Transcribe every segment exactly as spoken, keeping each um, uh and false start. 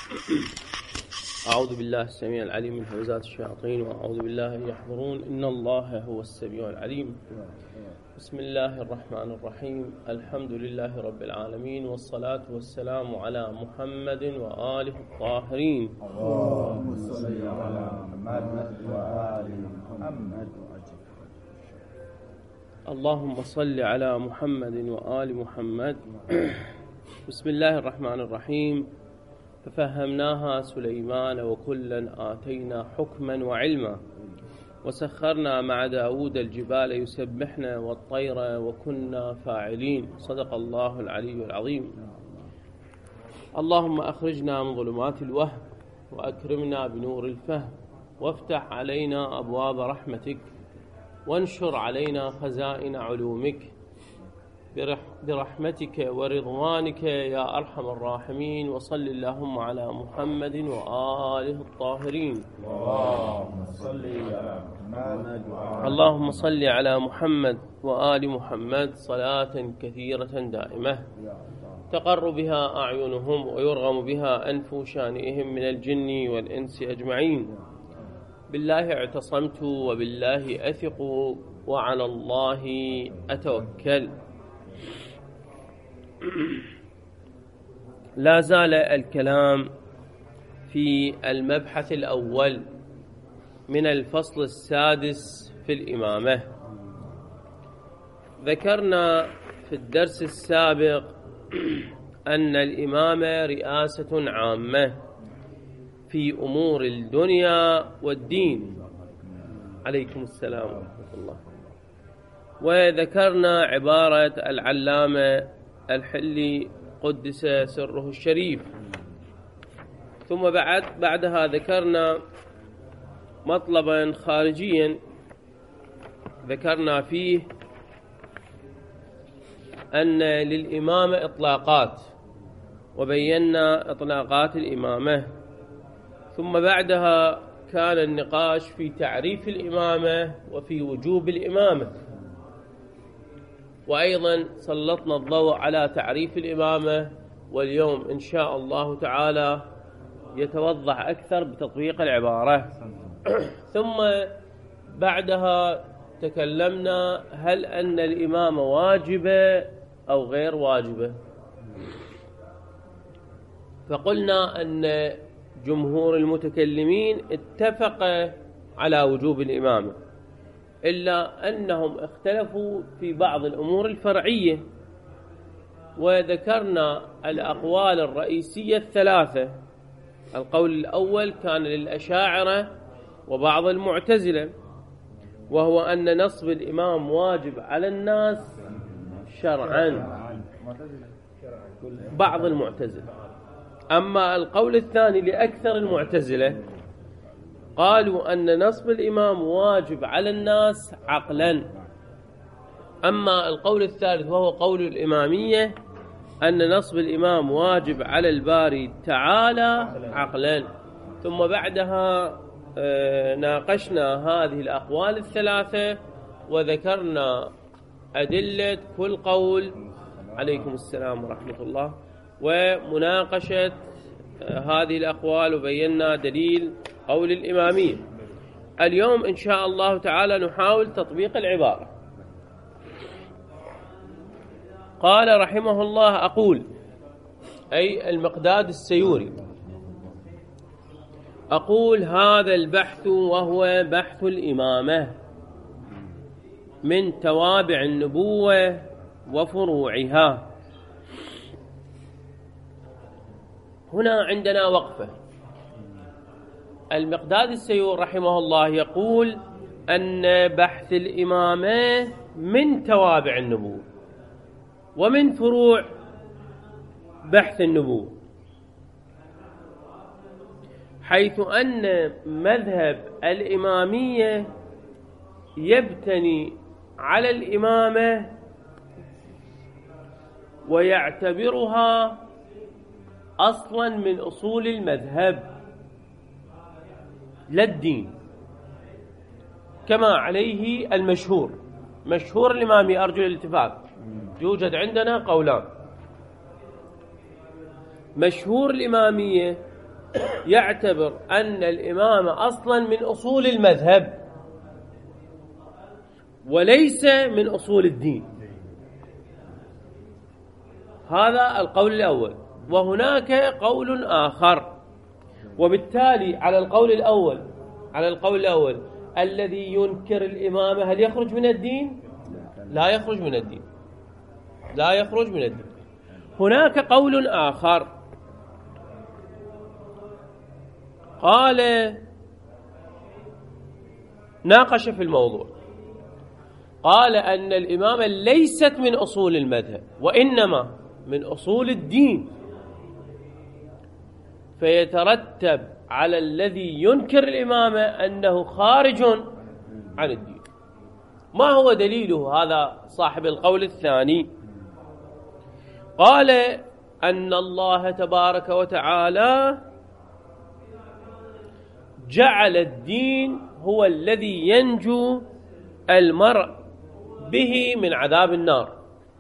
أعوذ بالله السميع العليم من همزات الشياطين وأعوذ بالله أن يحضرون إن الله هو السميع العليم. بسم الله الرحمن الرحيم. الحمد لله رب العالمين والصلاة والسلام على محمد وآله الطاهرين. اللهم صل على محمد وآل محمد. اللهم صل على محمد وآل محمد. بسم الله الرحمن الرحيم. ففهمناها سليمان وكلا آتينا حكما وعلما وسخرنا مع داود الجبال يسبحن والطير وكنا فاعلين. صدق الله العلي العظيم. اللهم أخرجنا من ظلمات الوهم وأكرمنا بنور الفهم وافتح علينا أبواب رحمتك وانشر علينا خزائن علومك برحمتك ورضوانك يا أرحم الراحمين. وصل اللهم على محمد وآله الطاهرين. اللهم صل على محمد اللهم صل على محمد وآل محمد صلاة كثيرة دائمة تقر بها أعينهم ويرغم بها أنف شانئهم من الجن والإنس أجمعين. بالله اعتصمت وبالله أثق وعلى الله أتوكل. لا زال الكلام في المبحث الأول من الفصل السادس في الإمامة. ذكرنا في الدرس السابق أن الإمامة رئاسة عامة في أمور الدنيا والدين. عليكم السلام ورحمة الله. وذكرنا عبارة العلامة الحلي قدس سره الشريف. ثم بعد بعدها ذكرنا مطلبا خارجيا ذكرنا فيه أن للإمامة إطلاقات وبينا إطلاقات الإمامة. ثم بعدها كان النقاش في تعريف الإمامة وفي وجوب الإمامة، وأيضا سلطنا الضوء على تعريف الإمامة، واليوم إن شاء الله تعالى يتوضح أكثر بتطبيق العبارة. ثم بعدها تكلمنا هل أن الإمامة واجبة أو غير واجبة، فقلنا أن جمهور المتكلمين اتفق على وجوب الإمامة، إلا أنهم اختلفوا في بعض الأمور الفرعية. وذكرنا الأقوال الرئيسية الثلاثة. القول الأول كان للأشاعرة وبعض المعتزلة، وهو أن نصب الإمام واجب على الناس شرعا، بعض المعتزلة. أما القول الثاني لأكثر المعتزلة قالوا أن نصب الإمام واجب على الناس عقلا. أما القول الثالث وهو قول الإمامية أن نصب الإمام واجب على الباري تعالى عقلا. ثم بعدها ناقشنا هذه الأقوال الثلاثة وذكرنا أدلة كل قول. عليكم السلام ورحمة الله. ومناقشة هذه الأقوال وبينا دليل قول الإمامية. اليوم إن شاء الله تعالى نحاول تطبيق العبارة. قال رحمه الله أقول، أي المقداد السيوري، أقول هذا البحث وهو بحث الإمامة من توابع النبوة وفروعها. هنا عندنا وقفة. المقداد السيور رحمه الله يقول أن بحث الإمامة من توابع النبوة ومن فروع بحث النبوة، حيث أن مذهب الإمامية يبتني على الإمامة ويعتبرها أصلا من أصول المذهب لا الدين، كما عليه المشهور. مشهور الإمامي أرجو الالتفات. يوجد عندنا قولان. مشهور الإمامية يعتبر أن الإمامة أصلا من أصول المذهب وليس من أصول الدين. هذا القول الأول. وهناك قول آخر، وبالتالي على القول الأول على القول الأول الذي ينكر الإمامة هل يخرج من الدين؟ لا يخرج من الدين لا يخرج من الدين. هناك قول آخر قال ناقش في الموضوع، قال أن الإمامة ليست من أصول المذهب وإنما من أصول الدين، فيترتب على الذي ينكر الإمامة أنه خارج عن الدين. ما هو دليله هذا صاحب القول الثاني؟ قال أن الله تبارك وتعالى جعل الدين هو الذي ينجو المرء به من عذاب النار،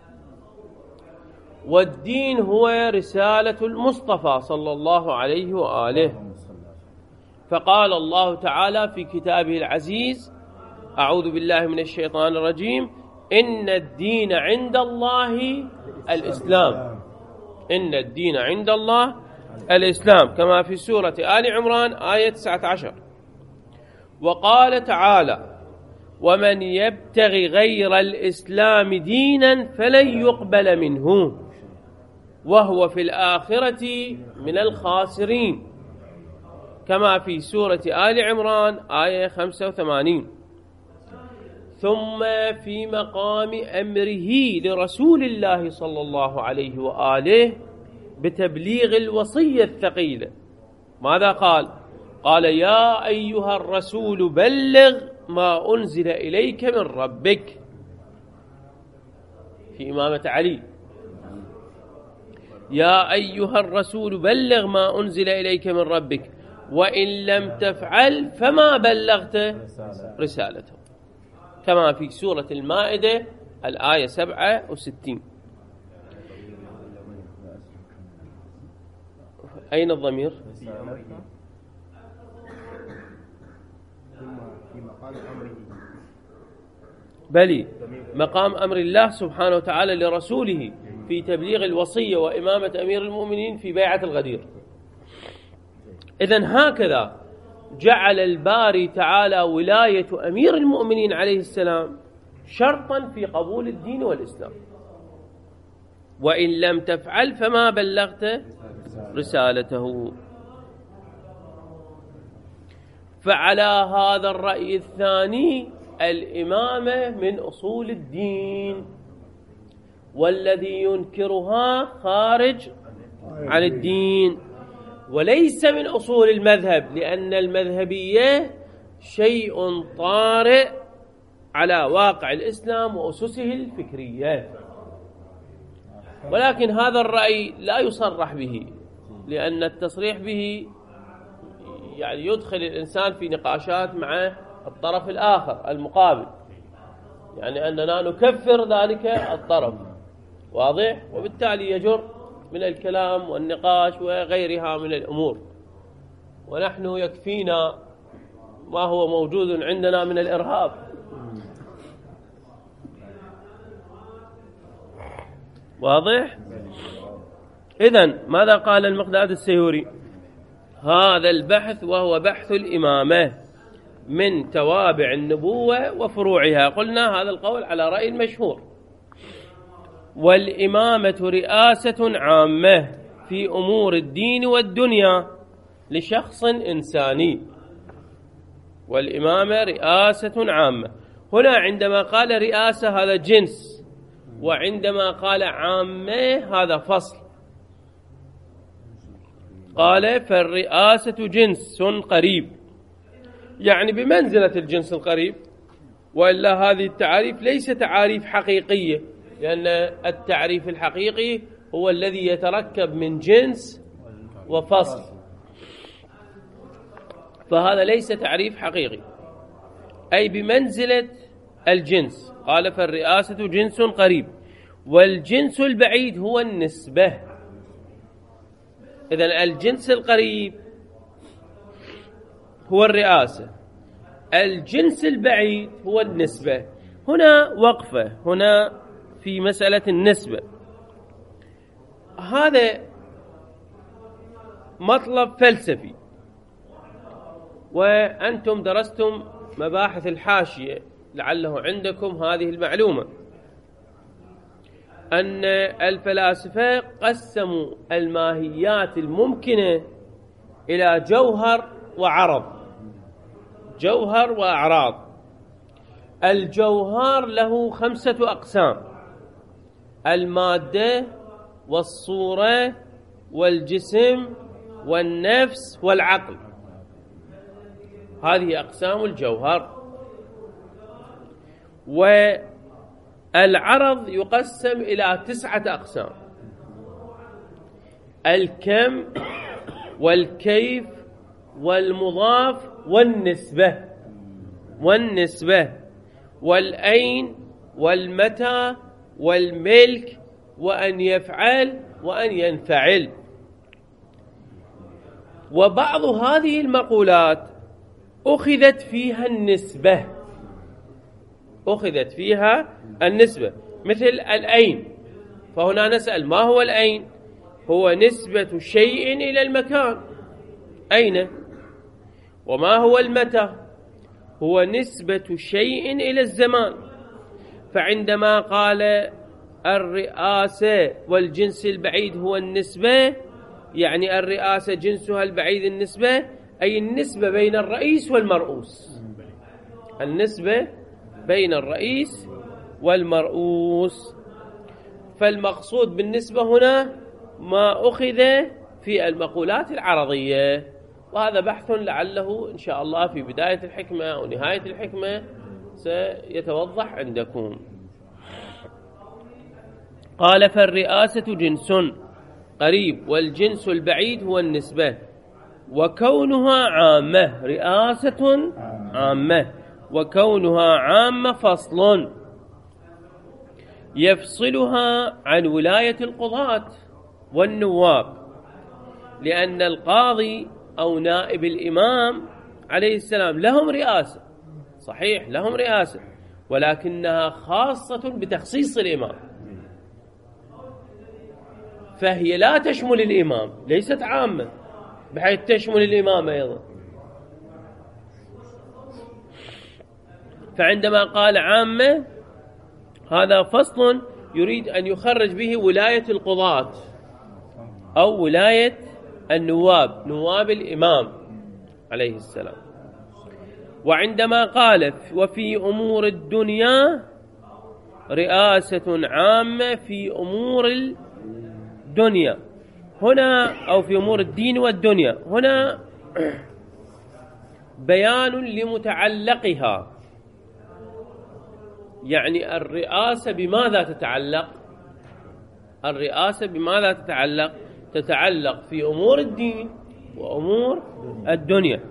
والدين هو رسالة المصطفى صلى الله عليه وآله. فقال الله تعالى في كتابه العزيز: أعوذ بالله من الشيطان الرجيم، إن الدين عند الله الإسلام إن الدين عند الله الإسلام، كما في سورة آل عمران آية تسعة عشر. وقال تعالى: ومن يبتغي غير الإسلام دينا فلن يقبل منه وهو في الآخرة من الخاسرين، كما في سورة آل عمران آية خمسة وثمانين. ثم في مقام أمره لرسول الله صلى الله عليه وآله بتبليغ الوصية الثقيلة، ماذا قال؟ قال: يا أيها الرسول بلغ ما أنزل إليك من ربك، في إمامة علي: يا أيها الرسول بلغ ما أنزل إليك من ربك وإن لم تفعل فما بلغت رسالته، كما في سورة المائدة الآية سبعة وستين. أين الضمير؟ بلي مقام أمر الله سبحانه وتعالى لرسوله في تبليغ الوصية وإمامة أمير المؤمنين في بيعة الغدير. إذن هكذا جعل الباري تعالى ولاية أمير المؤمنين عليه السلام شرطا في قبول الدين والإسلام، وإن لم تفعل فما بلغت رسالته. فعلى هذا الرأي الثاني الإمامة من أصول الدين، والذي ينكرها خارج عن الدين وليس من أصول المذهب، لأن المذهبية شيء طارئ على واقع الإسلام وأسسه الفكرية. ولكن هذا الرأي لا يصرح به، لأن التصريح به يعني يدخل الإنسان في نقاشات مع الطرف الآخر المقابل، يعني أننا نكفر ذلك الطرف، واضح؟ وبالتالي يجر من الكلام والنقاش وغيرها من الأمور، ونحن يكفينا ما هو موجود عندنا من الإرهاب. واضح؟ إذن ماذا قال المقداد السيوري؟ هذا البحث وهو بحث الإمامة من توابع النبوة وفروعها. قلنا هذا القول على رأي المشهور. والإمامة رئاسة عامة في أمور الدين والدنيا لشخص إنساني. والإمامة رئاسة عامة. هنا عندما قال رئاسة هذا جنس، وعندما قال عامة هذا فصل. قال فالرئاسة جنس قريب، يعني بمنزلة الجنس القريب، وإلا هذه التعاريف ليس تعاريف حقيقية، لأن التعريف الحقيقي هو الذي يتركب من جنس وفصل، فهذا ليس تعريف حقيقي، أي بمنزلة الجنس. قال فالرئاسة جنس قريب، والجنس البعيد هو النسبة. إذن الجنس القريب هو الرئاسة، الجنس البعيد هو النسبة. هنا وقفة هنا في مسألة النسبة. هذا مطلب فلسفي، وأنتم درستم مباحث الحاشية لعله عندكم هذه المعلومة، أن الفلاسفة قسموا الماهيات الممكنة إلى جوهر وعرض، جوهر وأعراض. الجوهر له خمسة أقسام: المادة والصورة والجسم والنفس والعقل. هذه أقسام الجوهر. والعرض يقسم إلى تسعة أقسام: الكم والكيف والمضاف والنسبة والنسبة والأين والمتى والملك وأن يفعل وأن ينفعل. وبعض هذه المقولات أخذت فيها النسبة، أخذت فيها النسبة، مثل الأين. فهنا نسأل: ما هو الأين؟ هو نسبة شيء إلى المكان، أين. وما هو المتى؟ هو نسبة شيء إلى الزمان. فعندما قال الرئاسة والجنس البعيد هو النسبة، يعني الرئاسة جنسها البعيد النسبة، أي النسبة بين الرئيس والمرؤوس، النسبة بين الرئيس والمرؤوس. فالمقصود بالنسبة هنا ما أخذ في المقولات العرضية، وهذا بحث لعله إن شاء الله في بداية الحكمة أو نهاية الحكمة سيتوضح عندكم. قال: فالرئاسة جنس قريب والجنس البعيد هو النسبة، وكونها عامة، رئاسة عامة وكونها عامة فصل يفصلها عن ولاية القضاة والنواب، لأن القاضي أو نائب الإمام عليه السلام لهم رئاسة، صحيح لهم رئاسة، ولكنها خاصة بتخصيص الإمام، فهي لا تشمل الإمام، ليست عامة بحيث تشمل الإمام أيضا. فعندما قال عامة هذا فصل يريد أن يخرج به ولاية القضاة أو ولاية النواب، نواب الإمام عليه السلام. وعندما قال: وفي أمور الدنيا رئاسة عامة في أمور الدنيا، هنا أو في أمور الدين والدنيا، هنا بيان لمتعلقها، يعني الرئاسة بماذا تتعلق؟ الرئاسة بماذا تتعلق؟ تتعلق في أمور الدين وأمور الدنيا،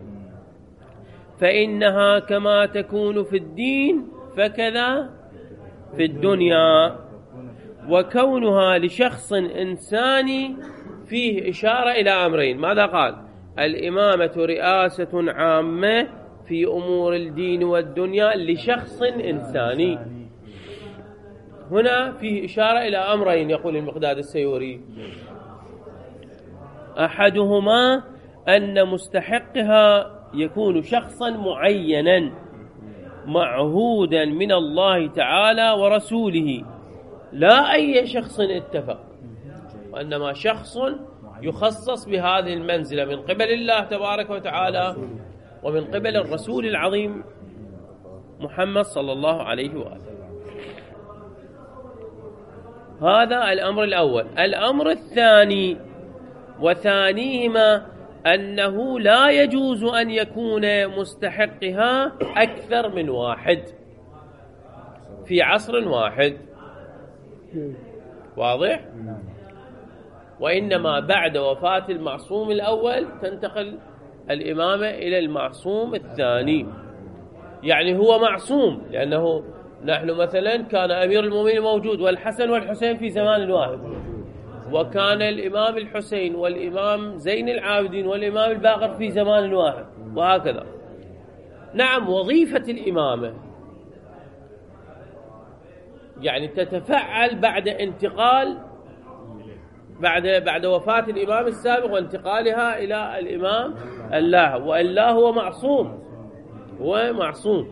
فإنها كما تكون في الدين فكذا في الدنيا. وكونها لشخص إنساني فيه إشارة إلى أمرين. ماذا قال؟ الإمامة رئاسة عامة في أمور الدين والدنيا لشخص إنساني. هنا فيه إشارة إلى أمرين، يقول المقداد السيوري: أحدهما أن مستحقها يكون شخصا معينا معهودا من الله تعالى ورسوله، لا أي شخص اتفق، وإنما شخص يخصص بهذه المنزلة من قبل الله تبارك وتعالى ومن قبل الرسول العظيم محمد صلى الله عليه وآله. هذا الأمر الأول. الأمر الثاني وثانيهما أنه لا يجوز أن يكون مستحقها أكثر من واحد في عصر واحد، واضح؟ وإنما بعد وفاة المعصوم الأول تنتقل الإمامة إلى المعصوم الثاني. يعني هو معصوم، لأنه نحن مثلا كان أمير المؤمنين موجود والحسن والحسين في زمان واحد، وكان الإمام الحسين والإمام زين العابدين والإمام الباقر في زمان واحد، وهكذا. نعم، وظيفة الإمامة يعني تتفعل بعد انتقال بعد بعد وفاة الإمام السابق وانتقالها إلى الإمام اللاحق، وإلا هو معصوم، هو معصوم.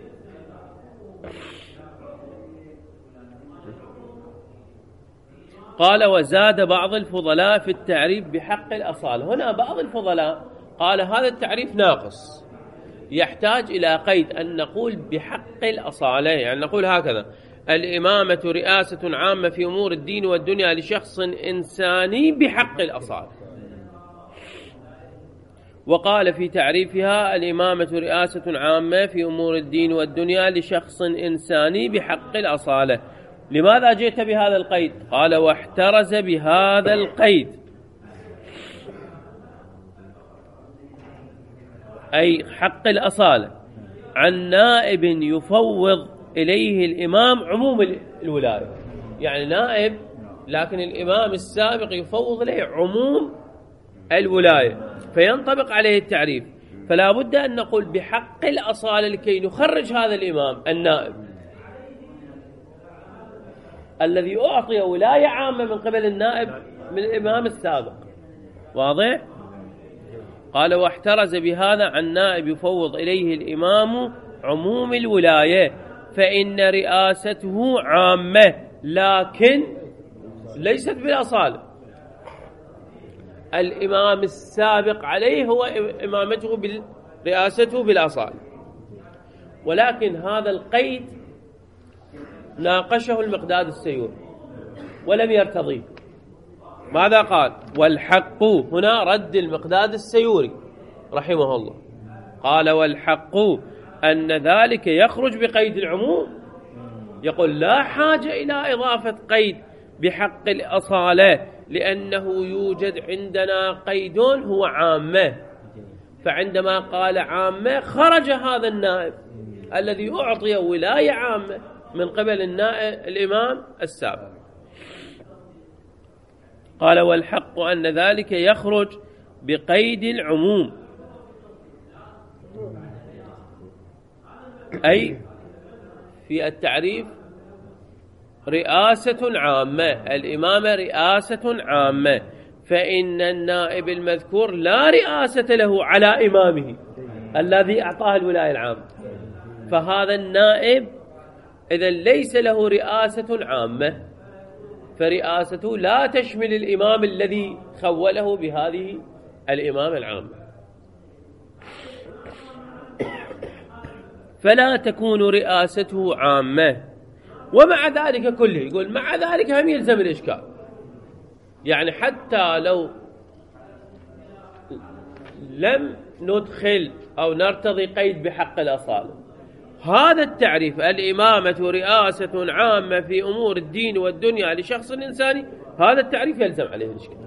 قال: وزاد بعض الفضلاء في التعريف بحق الأصالة. هنا بعض الفضلاء قال هذا التعريف ناقص، يحتاج إلى قيد أن نقول بحق الأصالة، يعني نقول هكذا: الإمامة رئاسة عامة في أمور الدين والدنيا لشخص إنساني بحق الأصالة. وقال في تعريفها: الإمامة رئاسة عامة في أمور الدين والدنيا لشخص إنساني بحق الأصالة. لماذا جئت بهذا القيد؟ قال: واحترز بهذا القيد، أي حق الأصالة، عن نائب يفوض إليه الإمام عموم الولاية. يعني نائب لكن الإمام السابق يفوض إليه عموم الولاية فينطبق عليه التعريف. فلا بد أن نقول بحق الأصالة لكي نخرج هذا الإمام النائب الذي أعطي ولاية عامة من قبل النائب من الإمام السابق. واضح؟ قال: واحترز بهذا عن نائب يفوض إليه الإمام عموم الولاية، فإن رئاسته عامة لكن ليست بالأصالة. الإمام السابق عليه هو إمامته برئاسته بالأصالة، ولكن هذا القيد ناقشه المقداد السيوري ولم يرتضيه. ماذا قال؟ والحق، هنا رد المقداد السيوري رحمه الله، قال: والحق أن ذلك يخرج بقيد العموم. يقول لا حاجة إلى إضافة قيد بحق الأصالة، لأنه يوجد عندنا قيد هو عامة. فعندما قال عامة خرج هذا النائب الذي أعطي ولاية عامة من قبل النائب الإمام السابق. قال: والحق أن ذلك يخرج بقيد العموم، أي في التعريف رئاسة عامة، الإمامة رئاسة عامة، فإن النائب المذكور لا رئاسة له على إمامه الذي أعطاه الولاية العامة. فهذا النائب إذن ليس له رئاسة عامة، فرئاسته لا تشمل الإمام الذي خوله بهذه الإمامة العامة، فلا تكون رئاسته عامة. ومع ذلك كله، يقول مع ذلك هم يلزم الإشكال، يعني حتى لو لم ندخل أو نرتضي قيد بحق الأصالة، هذا التعريف الإمامة رئاسة عامة في أمور الدين والدنيا لشخص إنساني، هذا التعريف يلزم عليه الإشكال.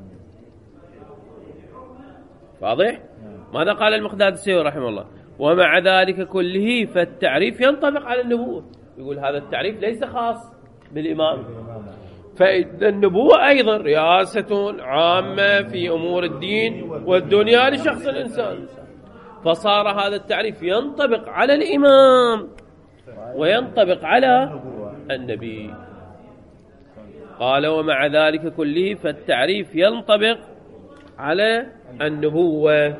واضح؟ ماذا قال المقداد السيوري رحمه الله؟ ومع ذلك كله فالتعريف ينطبق على النبوة. يقول هذا التعريف ليس خاص بالإمام، فإن النبوة أيضا رئاسة عامة في أمور الدين والدنيا لشخص الإنسان، فصار هذا التعريف ينطبق على الإمام وينطبق على النبي. قال: ومع ذلك كله فالتعريف ينطبق على النبوة،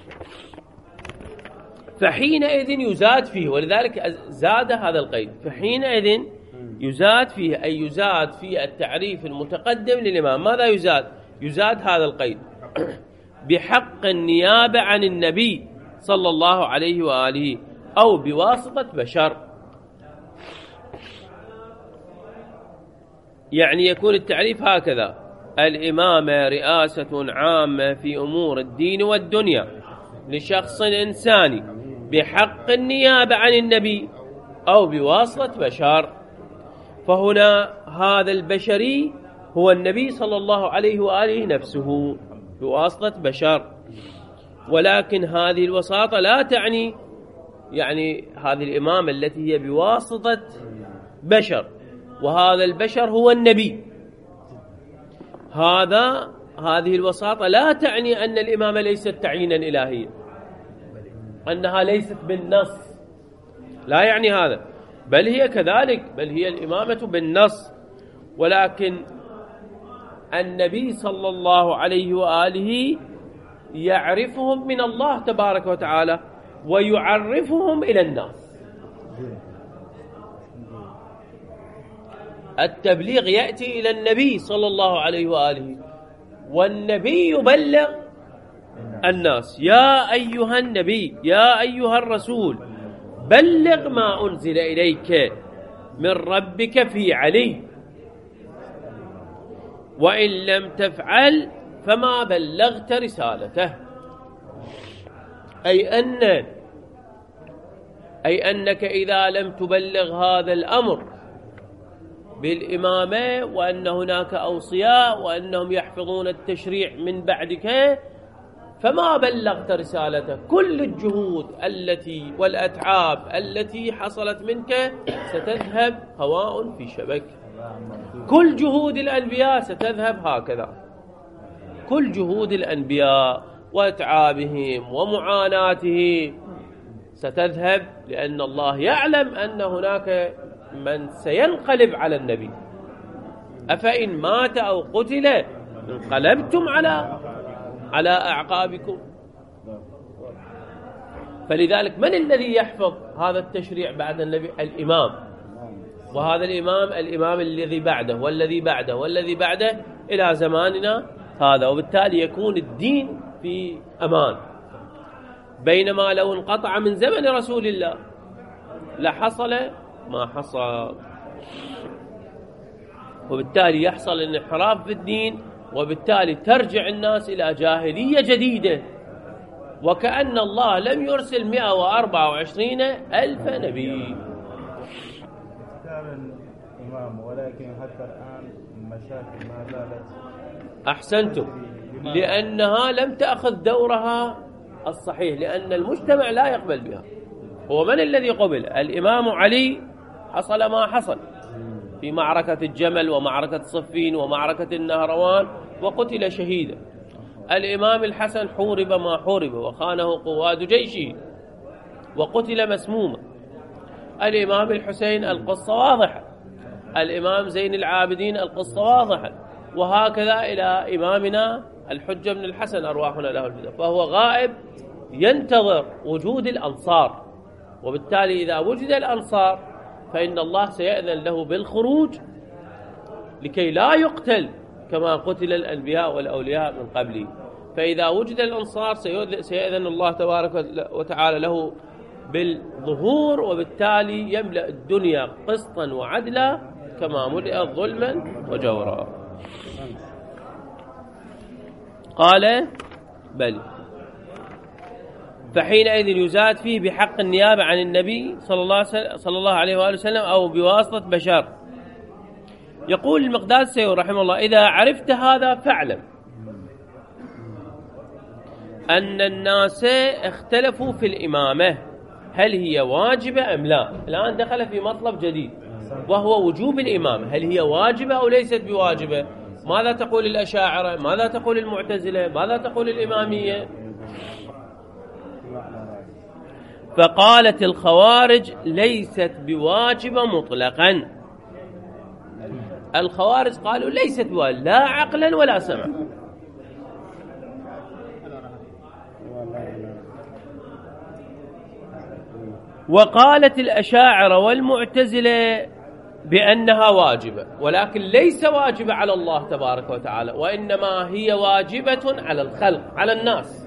فحينئذ يزاد فيه، ولذلك زاد هذا القيد، فحينئذ يزاد فيه، أي يزاد في التعريف المتقدم للإمام. ماذا يزاد؟ يزاد هذا القيد بحق النيابة عن النبي صلى الله عليه وآله أو بواسطة بشر. يعني يكون التعريف هكذا: الإمامة رئاسة عامة في أمور الدين والدنيا لشخص إنساني بحق النيابة عن النبي أو بواسطة بشر. فهنا هذا البشري هو النبي صلى الله عليه وآله نفسه بواسطة بشر، ولكن هذه الوساطة لا تعني يعني هذه الإمامة التي هي بواسطة بشر، وهذا البشر هو النبي. هذا هذه الوساطة لا تعني أن الإمامة ليست تعيينا إلهيا، أنها ليست بالنص، لا يعني هذا، بل هي كذلك، بل هي الإمامة بالنص، ولكن النبي صلى الله عليه وآله يعرفهم من الله تبارك وتعالى ويعرفهم إلى الناس. التبليغ يأتي إلى النبي صلى الله عليه وآله، والنبي يبلغ الناس. يا أيها النبي، يا أيها الرسول، بلغ ما أنزل إليك من ربك في علي، وإن لم تفعل فما بلغت رسالته. أي أن أي أنك إذا لم تبلغ هذا الأمر بالإمامة، وأن هناك أوصياء وأنهم يحفظون التشريع من بعدك، فما بلغت رسالته. كل الجهود التي والأتعاب التي حصلت منك ستذهب هواء في شبك. كل جهود الأنبياء ستذهب هكذا، كل جهود الأنبياء وأتعابهم ومعاناتهم ستذهب، لأن الله يعلم أن هناك من سينقلب على النبي. أفإن مات أو قتل انقلبتم على على أعقابكم. فلذلك من الذي يحفظ هذا التشريع بعد النبي؟ الإمام، وهذا الإمام الإمام الذي بعده والذي بعده والذي بعده إلى زماننا هذا، وبالتالي يكون الدين في أمان. بينما لو انقطع من زمن رسول الله لحصل ما حصل، وبالتالي يحصل انحراف في الدين، وبالتالي ترجع الناس إلى جاهلية جديدة، وكأن الله لم يرسل مئة وأربعة وعشرين ألف نبي. الإمام، ولكن حتى الآن المشاكل ما زالت. أحسنتم، لأنها لم تأخذ دورها الصحيح، لأن المجتمع لا يقبل بها. هو من الذي قبل؟ الإمام علي حصل ما حصل في معركة الجمل ومعركة صفين ومعركة النهروان، وقتل شهيدا. الإمام الحسن حورب ما حورب وخانه قواد جيشه وقتل مسموما. الإمام الحسين القصة واضحة، الإمام زين العابدين القصة واضحة، وهكذا إلى إمامنا الحجة بن الحسن أرواحنا له الفداء، فهو غائب ينتظر وجود الأنصار. وبالتالي إذا وجد الأنصار فإن الله سيأذن له بالخروج لكي لا يقتل كما قتل الأنبياء والأولياء من قبله. فإذا وجد الأنصار سيأذن الله تبارك وتعالى له بالظهور، وبالتالي يملأ الدنيا قسطا وعدلا كما ملئت ظلما وجورا. قال بل، فحينئذ يزاد فيه بحق النيابة عن النبي صلى الله صلى الله عليه وآله وسلم أو بواسطة بشر. يقول المقداد السيوطي رحمه الله: إذا عرفت هذا فاعلم أن الناس اختلفوا في الإمامة، هل هي واجبة أم لا؟ الآن دخل في مطلب جديد وهو وجوب الإمامة، هل هي واجبة أو ليست بواجبة؟ ماذا تقول الأشاعرة؟ ماذا تقول المعتزلة؟ ماذا تقول الإمامية؟ فقالت الخوارج ليست بواجبة مطلقا. الخوارج قالوا ليست بواجبة لا عقلا ولا سمعا. وقالت الأشاعرة والمعتزلة بأنها واجبة، ولكن ليس واجبة على الله تبارك وتعالى، وإنما هي واجبة على الخلق، على الناس.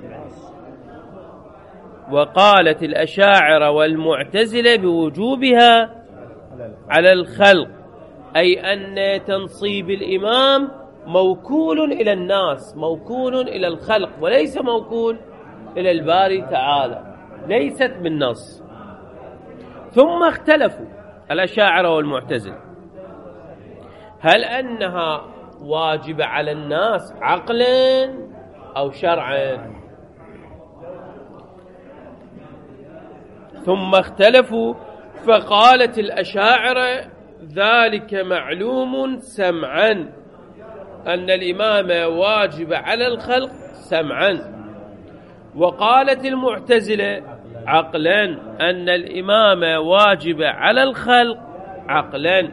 وقالت الأشاعرة والمعتزلة بوجوبها على الخلق، أي أن تنصيب الإمام موكول إلى الناس، موكول إلى الخلق، وليس موكول إلى الباري تعالى، ليست بالنص. ثم اختلفوا الأشاعرة والمعتزلة هل أنها واجبة على الناس عقلا أو شرعا. ثم اختلفوا فقالت الأشاعرة ذلك معلوم سمعا، أن الإمامة واجب على الخلق سمعا. وقالت المعتزلة عقلا أن الإمامة واجبة على الخلق عقلا.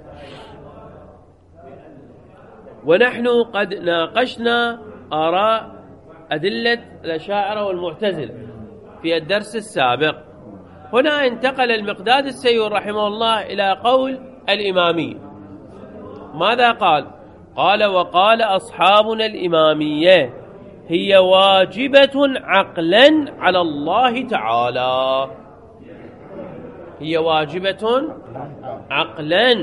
ونحن قد ناقشنا آراء أدلة الأشاعرة والمعتزلة في الدرس السابق. هنا انتقل المقداد السيور رحمه الله إلى قول الإمامية. ماذا قال؟ قال: وقال أصحابنا الإمامية هي واجبة عقلا على الله تعالى. هي واجبة عقلا.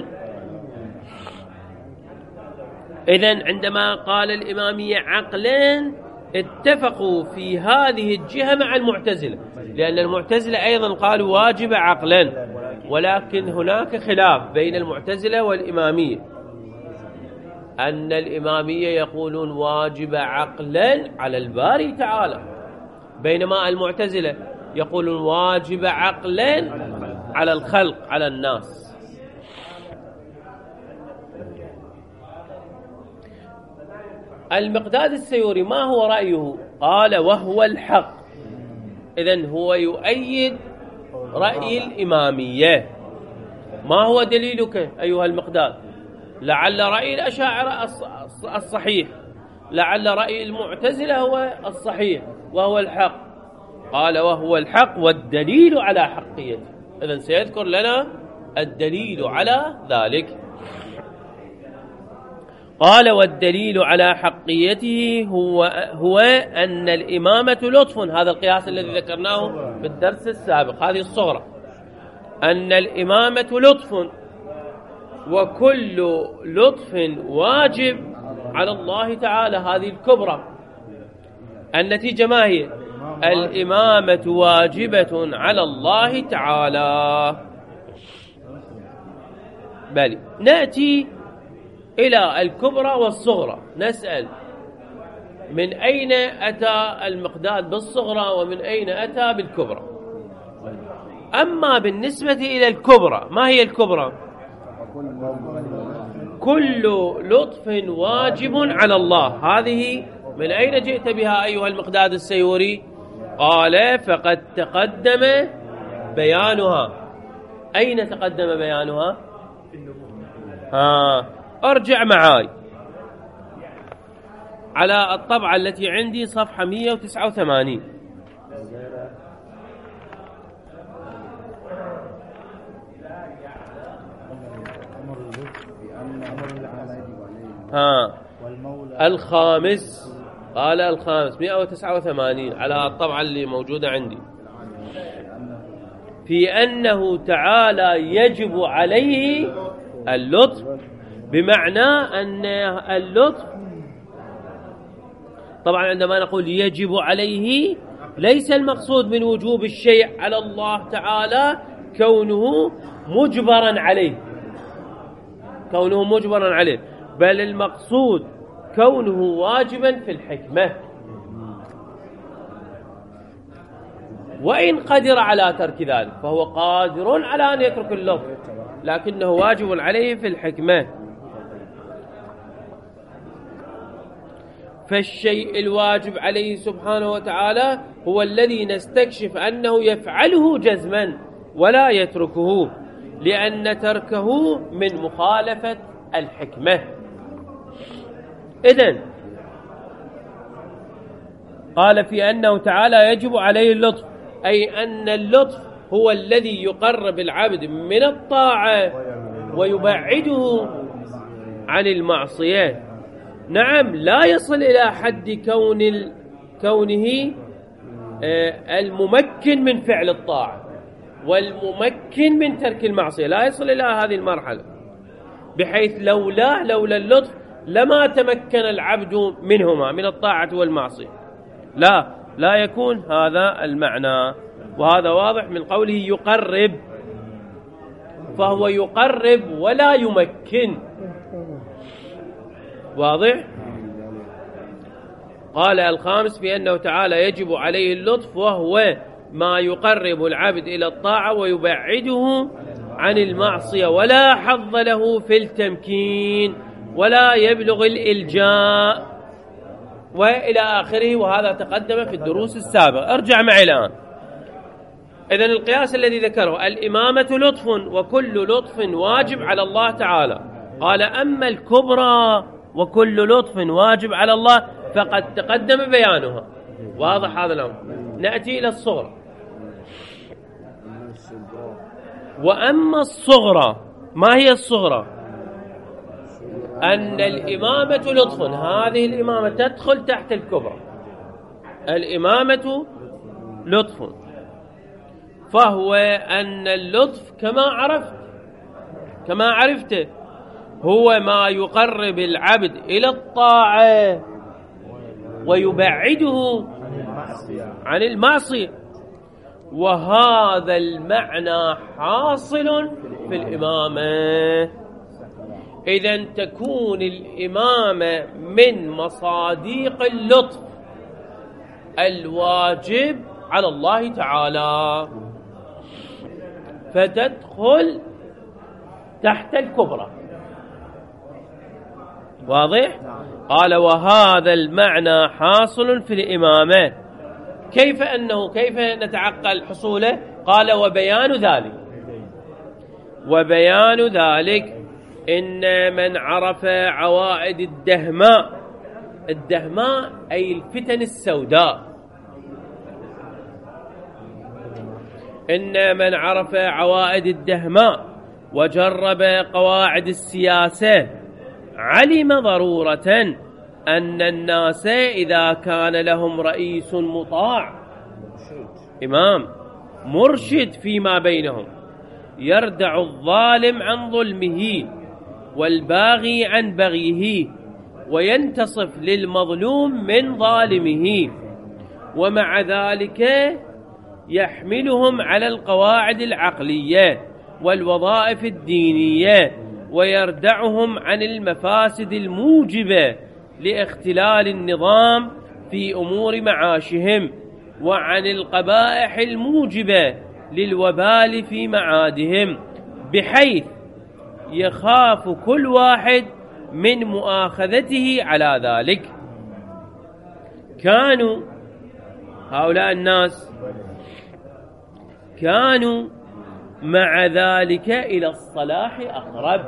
إذن عندما قال الإمامية عقلا اتفقوا في هذه الجهة مع المعتزلة، لأن المعتزلة أيضا قالوا واجبة عقلا، ولكن هناك خلاف بين المعتزلة والإمامية، أن الإمامية يقولون واجبة عقلا على الباري تعالى، بينما المعتزلة يقولون واجبة عقلا على الخلق، على الناس. المقداد السيوري ما هو رأيه؟ قال: وهو الحق. إذن هو يؤيد رأي الإمامية. ما هو دليلك أيها المقداد؟ لعل رأي الأشاعرة الصحيح، لعل رأي المعتزلة هو الصحيح وهو الحق. قال: وهو الحق والدليل على حقيته. إذن سيذكر لنا الدليل على ذلك. قال: والدليل على حقيته هو هو أن الإمامة لطف. هذا القياس الذي ذكرناه في الدرس السابق، هذه الصغرى، أن الإمامة لطف، وكل لطف واجب على الله تعالى. هذه الكبرى. النتيجة ما هي؟ الإمامة واجبة على الله تعالى. بل نأتي إلى الكبرى والصغرى، نسأل من أين أتى المقداد بالصغرى ومن أين أتى بالكبرى. أما بالنسبة إلى الكبرى، ما هي الكبرى؟ كل لطف واجب على الله. هذه من أين جئت بها أيها المقداد السيوري؟ قال: فقد تقدم بيانها. أين تقدم بيانها؟ آه ارجع معاي على الطبعة التي عندي صفحة مئة وتسعة وثمانين. ها الخامس، قال الخامس مئة وتسعة وثمانين على الطبعة اللي موجودة عندي، في أنه تعالى يجب عليه اللطف، بمعنى أن اللطف، طبعا عندما نقول يجب عليه ليس المقصود من وجوب الشيء على الله تعالى كونه مجبرا عليه، كونه مجبرا عليه، بل المقصود كونه واجبا في الحكمة. وإن قدر على ترك ذلك فهو قادر على أن يترك اللطف، لكنه واجب عليه في الحكمة. فالشيء الواجب عليه سبحانه وتعالى هو الذي نستكشف أنه يفعله جزما ولا يتركه، لأن تركه من مخالفة الحكمة. إذن قال في أنه تعالى يجب عليه اللطف، أي أن اللطف هو الذي يقرب العبد من الطاعة ويبعده عن المعصية. نعم، لا يصل إلى حد كون كونه الممكن من فعل الطاعة والممكن من ترك المعصية، لا يصل إلى هذه المرحلة، بحيث لولا لولا اللطف لما تمكن العبد منهما، من الطاعة والمعصية. لا لا يكون هذا المعنى، وهذا واضح من قوله يقرب، فهو يقرب ولا يمكن. واضح؟ قال الخامس في أنه تعالى يجب عليه اللطف، وهو ما يقرب العبد إلى الطاعة ويبعده عن المعصية، ولا حظ له في التمكين، ولا يبلغ الإلجاء، وإلى آخره، وهذا تقدم في الدروس السابقة. ارجع معي الآن. إذن القياس الذي ذكره الإمامة لطف، وكل لطف واجب على الله تعالى. قال أما الكبرى وكل لطف واجب على الله فقد تقدم بيانها. واضح هذا الأمر. نأتي إلى الصغرى. وأما الصغرى، ما هي الصغرى؟ أن الإمامة لطف، هذه الإمامة تدخل تحت الكبرى. الإمامة لطف، فهو أن اللطف كما عرفت كما عرفت هو ما يقرب العبد إلى الطاعة ويبعده عن المعصية، وهذا المعنى حاصل في الإمامة. إذن تكون الإمامة من مصاديق اللطف الواجب على الله تعالى، فتدخل تحت الكبرى. واضح؟ قال وهذا المعنى حاصل في الإمامة. كيف أنه كيف نتعقل حصوله؟ قال وبيان ذلك وبيان ذلك إن من عرف عوائد الدهماء، الدهماء أي الفتن السوداء، إن من عرف عوائد الدهماء وجرب قواعد السياسة علم ضرورة أن الناس إذا كان لهم رئيس مطاع إمام مرشد فيما بينهم يردع الظالم عن ظلمه والباغي عن بغيه وينتصف للمظلوم من ظالمه، ومع ذلك يحملهم على القواعد العقلية والوظائف الدينية ويردعهم عن المفاسد الموجبة لاختلال النظام في أمور معاشهم وعن القبائح الموجبة للوبال في معادهم، بحيث يخاف كل واحد من مؤاخذته على ذلك. كانوا هؤلاء الناس كانوا مع ذلك إلى الصلاح أقرب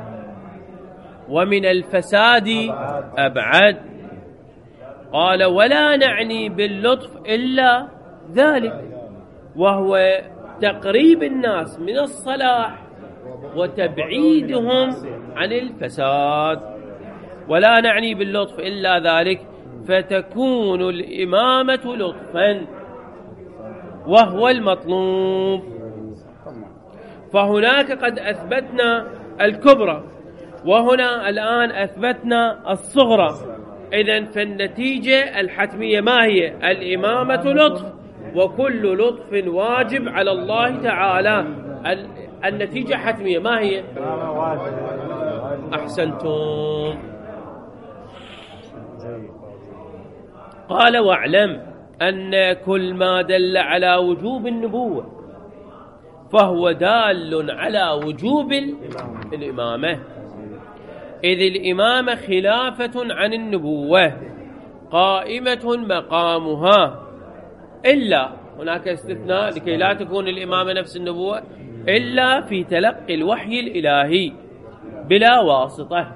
ومن الفساد أبعد. قال ولا نعني باللطف إلا ذلك، وهو تقريب الناس من الصلاح وتبعيدهم عن الفساد. ولا نعني باللطف إلا ذلك، فتكون الإمامة لطفا وهو المطلوب. فهناك قد أثبتنا الكبرى، وهنا الآن أثبتنا الصغرى. إذن فالنتيجة الحتمية ما هي؟ الإمامة لطف، وكل لطف واجب على الله تعالى. النتيجة حتمية ما هي؟ أحسنتم. قال واعلم أن كل ما دل على وجوب النبوة فهو دال على وجوب الإمامة، إذ الإمامة خلافة عن النبوة قائمة مقامها، إلا هناك استثناء لكي لا تكون الإمامة نفس النبوة إلا في تلقي الوحي الإلهي بلا واسطة.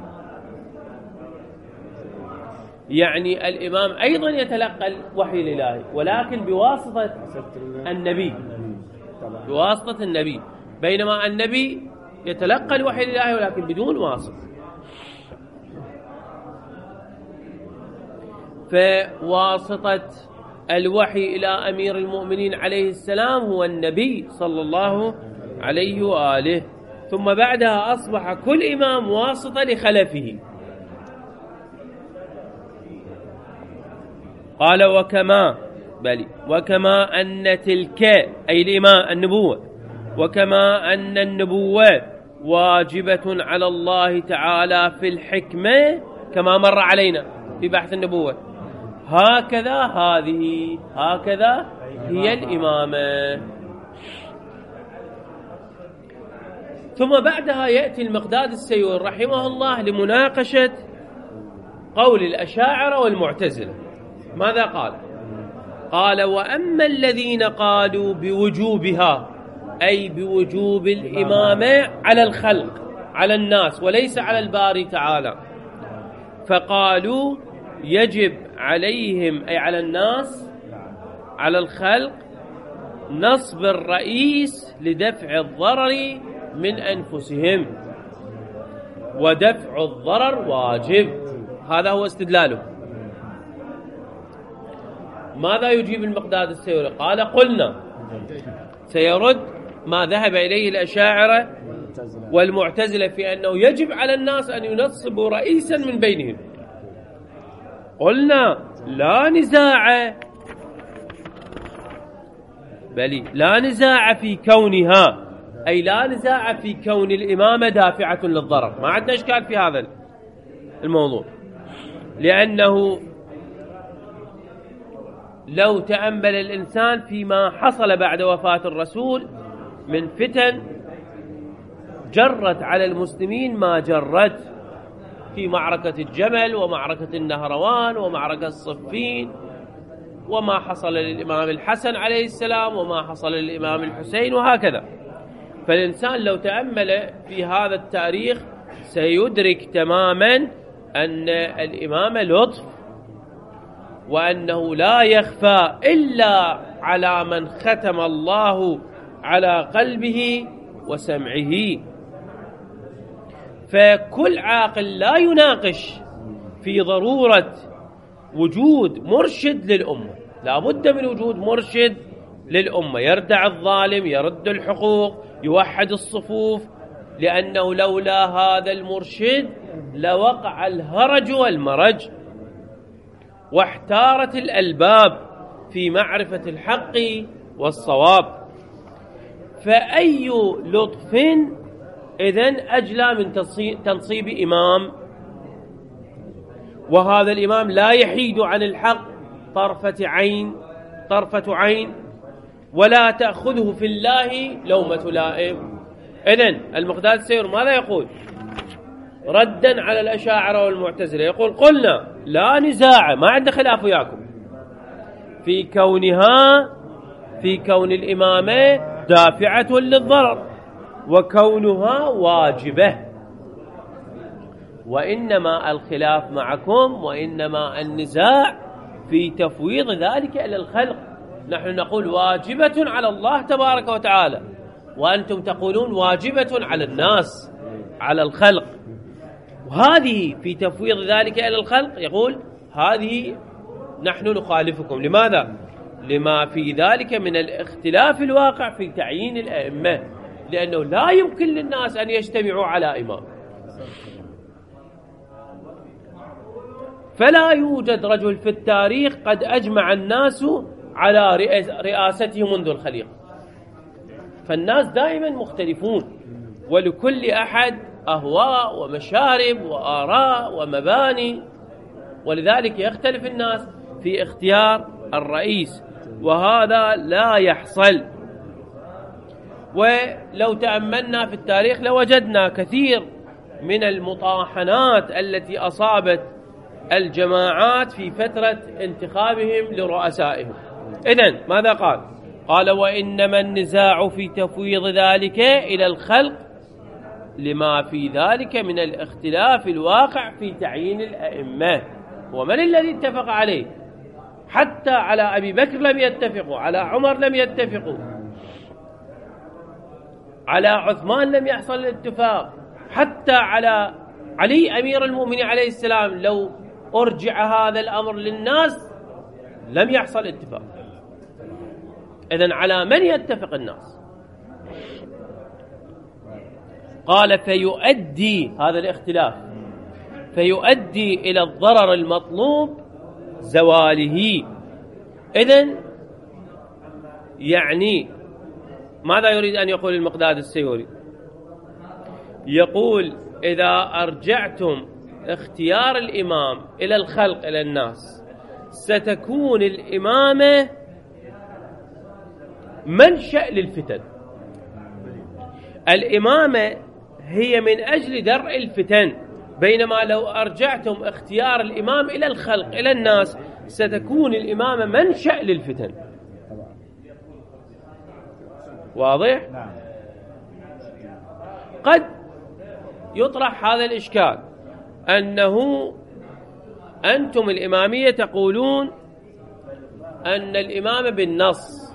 يعني الإمام أيضا يتلقى الوحي الإلهي ولكن بواسطة النبي بواسطة النبي بينما النبي يتلقى الوحي الإلهي ولكن بدون واسطة. فواسطة الوحي إلى أمير المؤمنين عليه السلام هو النبي صلى الله عليه وآله، ثم بعدها أصبح كل إمام واسطة لخلفه. قال وكما بل وكما أن تلك أي الإمام النبوة وكما أن النبوة واجبة على الله تعالى في الحكمة كما مر علينا في بحث النبوة، هكذا هذه هكذا هي الإمامة. ثم بعدها يأتي المقداد السيور رحمه الله لمناقشة قول الأشاعرة والمعتزلة. ماذا قال؟ قال: وأما الذين قالوا بوجوبها، أي بوجوب الإمامة على الخلق، على الناس وليس على الباري تعالى، فقالوا يجب عليهم، أي على الناس، على الخلق، نصب الرئيس لدفع الضرر من أنفسهم، ودفع الضرر واجب. هذا هو استدلاله. ماذا يجيب المقداد السيوري؟ قال: قلنا سيرد ما ذهب إليه الأشاعرة والمعتزلة في أنه يجب على الناس أن ينصبوا رئيسا من بينهم. قلنا: لا نزاع، بل لا نزاع في كونها، أي لا نزاع في كون الإمامة دافعة للضرر. ما عندنا إشكال في هذا الموضوع، لأنه لو تأمل الإنسان فيما حصل بعد وفاة الرسول من فتن جرت على المسلمين ما جرت في معركة الجمل ومعركة النهروان ومعركة الصفين، وما حصل للإمام الحسن عليه السلام وما حصل للإمام الحسين، وهكذا. فالإنسان لو تأمل في هذا التاريخ سيدرك تماما أن الإمامة لطف، وأنه لا يخفى إلا على من ختم الله على قلبه وسمعه. فكل عاقل لا يناقش في ضرورة وجود مرشد للأمة، لا بد من وجود مرشد للأمة يردع الظالم، يرد الحقوق، يوحد الصفوف، لأنه لولا هذا المرشد لوقع الهرج والمرج واحتارت الألباب في معرفة الحق والصواب. فأي لطف إذن أجلى من تنصيب إمام، وهذا الإمام لا يحيد عن الحق طرفة عين طرفة عين ولا تأخذه في الله لومة لائم. إذن المقداد السيوري ماذا يقول ردا على الأشاعرة والمعتزلة؟ يقول: قلنا لا نزاع، ما عندنا خلاف وياكم في كونها، في كون الإمامة دافعة للضرر وكونها واجبة، وإنما الخلاف معكم وإنما النزاع في تفويض ذلك إلى الخلق. نحن نقول واجبة على الله تبارك وتعالى، وأنتم تقولون واجبة على الناس، على الخلق. وهذه في تفويض ذلك إلى الخلق يقول هذه نحن نخالفكم. لماذا؟ لما في ذلك من الاختلاف الواقع في تعيين الأئمة، لأنه لا يمكن للناس أن يجتمعوا على إمام. فلا يوجد رجل في التاريخ قد أجمع الناس على رئاسته منذ الخليقة. فالناس دائما مختلفون، ولكل أحد أهواء ومشارب وآراء ومباني، ولذلك يختلف الناس في اختيار الرئيس، وهذا لا يحصل. ولو تأملنا في التاريخ لوجدنا كثير من المطاحنات التي أصابت الجماعات في فترة انتخابهم لرؤسائهم. إذن ماذا قال؟ قال: وإنما النزاع في تفويض ذلك إلى الخلق لما في ذلك من الاختلاف الواقع في تعيين الأئمة. ومن الذي اتفق عليه؟ حتى على أبي بكر لم يتفقوا، على عمر لم يتفقوا، على عثمان لم يحصل الاتفاق، حتى على علي أمير المؤمنين عليه السلام لو أرجع هذا الأمر للناس لم يحصل اتفاق. إذن على من يتفق الناس؟ قال: فيؤدي هذا الاختلاف فيؤدي إلى الضرر المطلوب زواله. إذن يعني ماذا يريد أن يقول المقداد السيوري؟ يقول: إذا أرجعتم اختيار الإمام إلى الخلق، إلى الناس، ستكون الإمامة منشأ للفتن. الإمامة هي من أجل درء الفتن، بينما لو أرجعتم اختيار الإمام إلى الخلق إلى الناس ستكون الإمامة منشأ للفتن. واضح؟ قد يطرح هذا الإشكال أنه أنتم الإمامية تقولون أن الإمامة بالنص،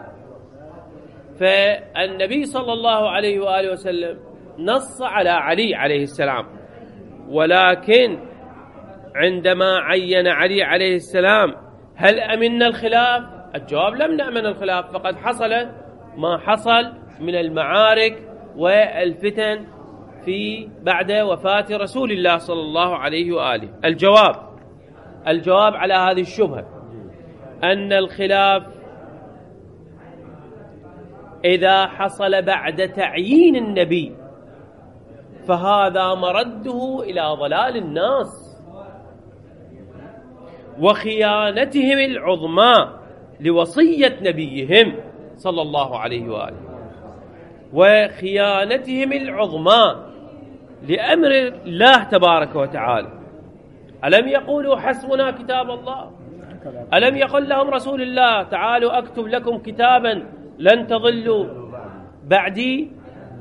فالنبي صلى الله عليه وآله وسلم نص على علي عليه السلام، ولكن عندما عين علي عليه السلام هل أمنا الخلاف؟ الجواب لم نأمن الخلاف، فقد حصل ما حصل من المعارك والفتن في بعد وفاة رسول الله صلى الله عليه وآله. الجواب الجواب على هذه الشبهة أن الخلاف إذا حصل بعد تعيين النبي فهذا مرده إلى ضلال الناس وخيانتهم العظمى لوصية نبيهم صلى الله عليه وآله، وخيانتهم العظمى لأمر الله تبارك وتعالى. ألم يقولوا حسبنا كتاب الله؟ ألم يقل لهم رسول الله تعالوا أكتب لكم كتابا لن تضلوا بعدي؟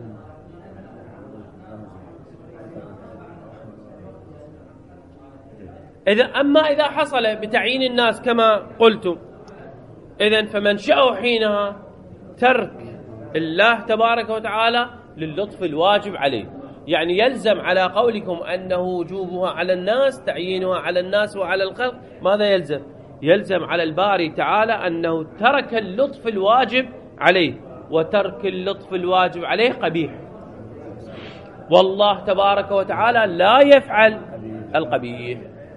إذا أما إذا حصل بتعيين الناس كما قلتم، إذن فمنشأه حينها ترك الله تبارك وتعالى للطف الواجب عليه. يعني يلزم على قولكم أنه وجوبها على الناس، تعيينها على الناس وعلى الخلق، ماذا يلزم؟ يلزم على الباري تعالى أنه ترك اللطف الواجب عليه، وترك اللطف الواجب عليه قبيح، والله تبارك وتعالى لا يفعل القبيح.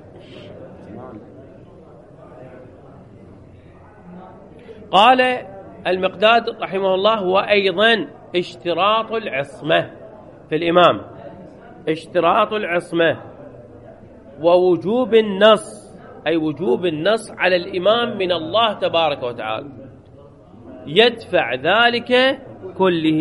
قال المقداد رحمه الله: وأيضا اشتراط العصمة في الإمام، اشتراط العصمة ووجوب النص، أي وجوب النص على الإمام من الله تبارك وتعالى يدفع ذلك كله.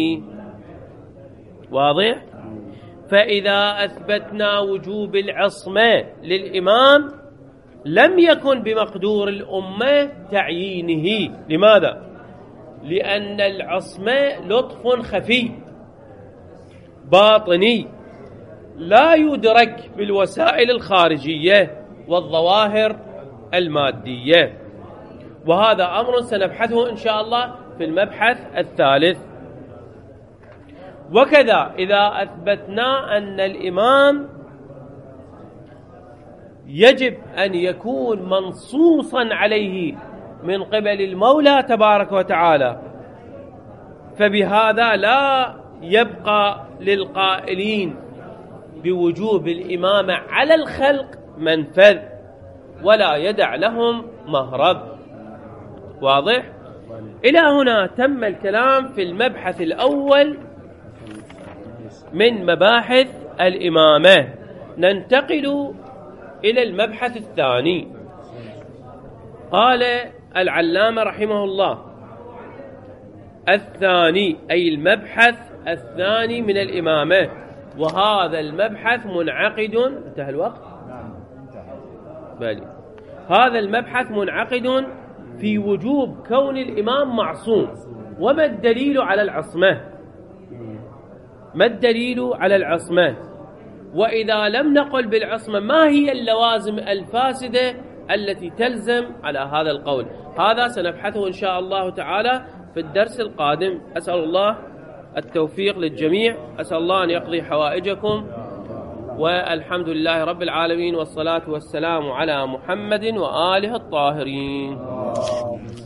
واضح؟ فإذا أثبتنا وجوب العصمة للإمام لم يكن بمقدور الأمة تعيينه. لماذا؟ لأن العصمة لطف خفي باطني لا يدرك بالوسائل الخارجية والظواهر المادية، وهذا أمر سنبحثه إن شاء الله في المبحث الثالث. وكذا إذا أثبتنا أن الإمام يجب أن يكون منصوصا عليه من قبل المولى تبارك وتعالى، فبهذا لا يبقى للقائلين بوجوب الإمامة على الخلق منفذ ولا يدع لهم مهرب. واضح؟ إلى هنا تم الكلام في المبحث الأول من مباحث الإمامة. ننتقل إلى المبحث الثاني. قال العلامة رحمه الله: الثاني، أي المبحث الثاني من الإمامة، وهذا المبحث منعقد. انتهى الوقت؟ بالي. هذا المبحث منعقد في وجوب كون الإمام معصوم. وما الدليل على العصمة؟ ما الدليل على العصمة؟ وإذا لم نقل بالعصمة ما هي اللوازم الفاسدة التي تلزم على هذا القول؟ هذا سنبحثه إن شاء الله تعالى في الدرس القادم. أسأل الله التوفيق للجميع، أسأل الله أن يقضي حوائجكم، والحمد لله رب العالمين، والصلاة والسلام على محمد وآله الطاهرين.